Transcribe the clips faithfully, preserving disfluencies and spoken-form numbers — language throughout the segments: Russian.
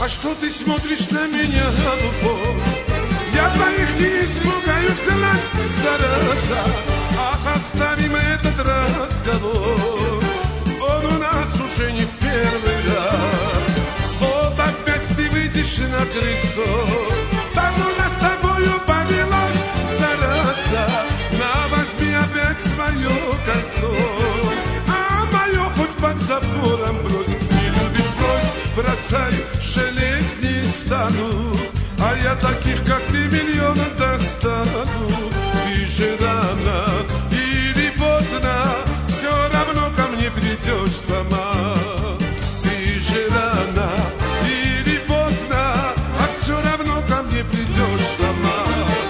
что ты смотришь на меня в упор? Я твоих не испугаюсь, глаз, зараза. Ах, оставим этот разговор, он у нас уже не в первый раз. Вот опять ты выйдешь на крыльцо, так у нас с тобою повелось, зараза. На, возьми опять свое кольцо, а мое хоть под забором брось. Не любишь, брось, бросай, жалеть не стану, а я таких, как ты, миллион достану. Ты же рано или поздно все равно ко мне придешь сама. Ты же рано или поздно, а все равно ко мне придешь сама.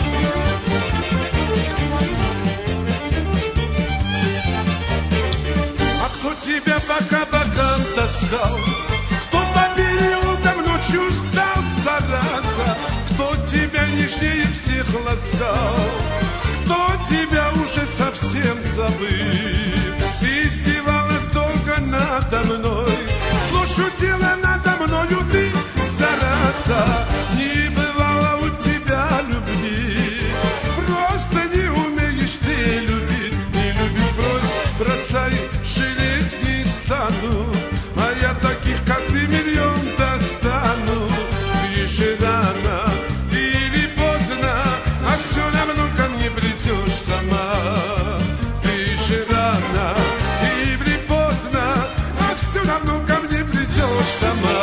А кто тебя по кабакам таскал? Кто по переулкам ночью ждал, зараза? Кто тебя нежнее всех ласкал? Кто тебя уже совсем забыл? Ты издевалась долго надо мной, зло шутила надо мною ты, зараза. Не бывало у тебя любви, просто не умеешь ты любить. Не любишь, брось, бросай, жалеть не стану, а я таких, как ты, миллион достану. Ты же рано или поздно, а все равно ко мне придешь сама. Ты же рано или поздно, а все равно ко мне придешь сама.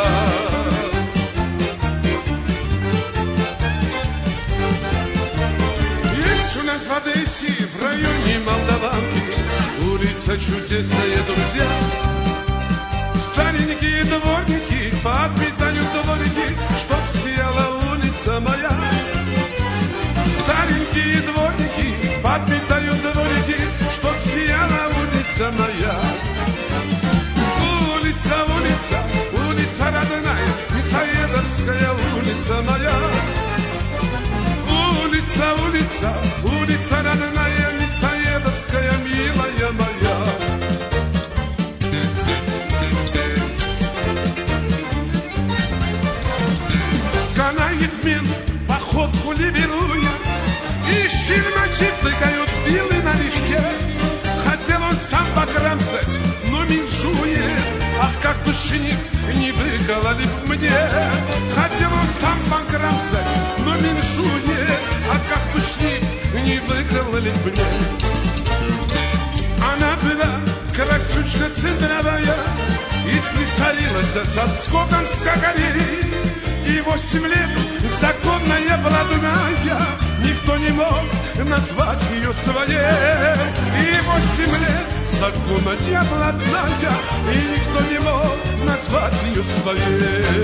Есть у нас в Одессе, в районе Молдаванки, улица чудесная, друзья. Старенькие дворники подметают дворики, чтоб сияла улица моя. Старенькие дворники подметают дворики, чтоб сияла улица моя. Улица, улица, улица родная, Мясоедовская улица моя. Улица, улица, улица родная, Мясоедовская, милая моя. Канает мент, походку ливируя, и щелмачи втыкают пилы налегке. Хотел он сам покромсать, но меньшует. Ах, как бы шиник не выкололи б мне. Хотел он сам покромсать, но меньшует. Ах, как бы шиник не выкололи б мне. Она была красючка центровая, и слесарилась со скотом скакали. И восемь лет законная блатная, никто не мог назвать ее своей. И восемь лет законная блатная, и никто не мог назвать ее своей.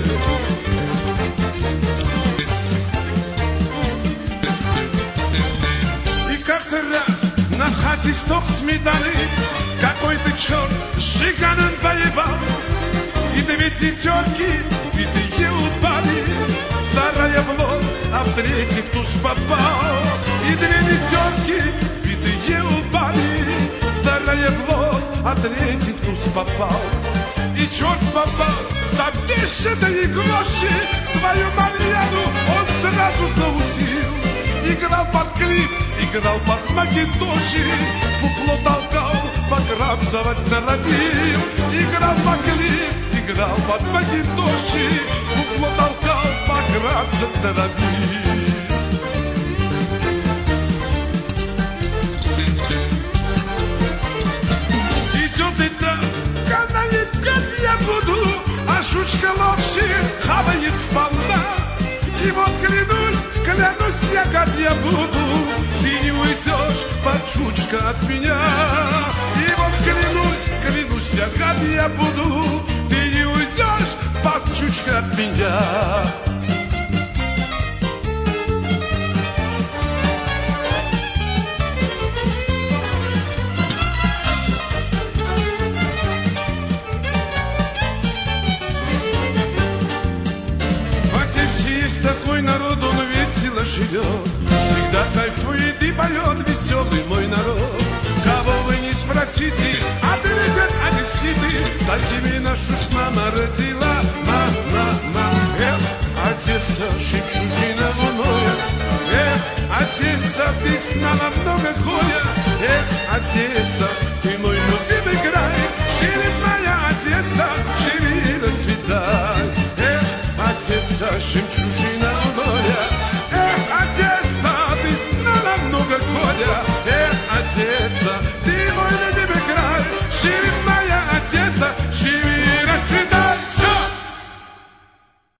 И как-то раз на хате сток сметаны какой-то черт с жиганом воевал. И две тетерки битые упали, вторая в лоб, а в третий в туз попал. И две тетерки битые упали, вторая в лоб, а третий в туз попал. И черт попал за бешеные гроши, свою Марьяну он сразу заутил. Играл под клип, играл под макинтоши, фуфло толкал, покрамсовать норовил. Играл под клип, играл под макинтоши, фуфло толкал, покрамсовать норовил. Идет и так, канает, как я буду, а жучка ловчи хавает сполна. И вот клянусь, клянусь я, как я буду, ты не уйдешь, пачучка, от меня. И вот клянусь, клянусь я, как я буду, ты не уйдешь, пачучка, от меня. Такой народ, он весело живет, всегда кайфует и поет веселый мой народ. Кого вы не спросите, ответят одесситы, такими нашу ж мама родила, мама, мама. Одесса, жемчужина луноя. Эх, Одесса, ты знала много горя. Эх, Одесса, ты мой любимый край. Живи моя Одесса, живи, расцветай. Эх, Одесса, жемчужина луноя. Эх, Одесса, ты знала много горя. Эх, Одесса, ты мой любимый